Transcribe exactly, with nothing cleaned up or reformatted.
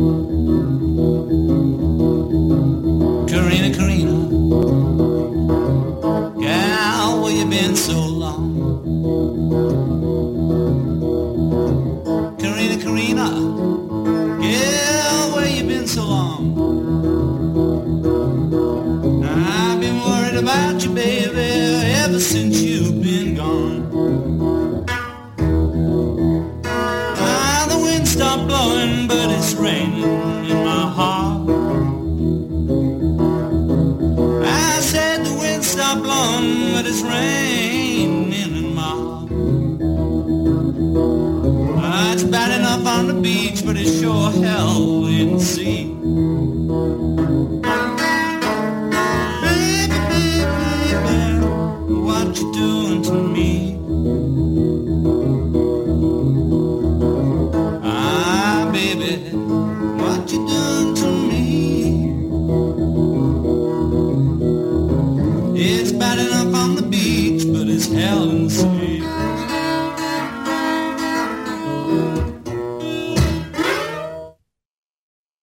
Karina, Karina, gal, where you been so long? Karina, Karina, gal, where you been so long? I've been worried about you, baby, ever since you've been gone. Ah, the wind stopped blowing, but it's raining in my heart. I said the wind stopped blowing, but it's raining in my heart. Ah, it's bad enough on the beach, but it's sure hell in the sea. Baby, baby, baby, what you doing to me? Ah, baby, what you doing to me? It's bad enough on the beach, but it's hell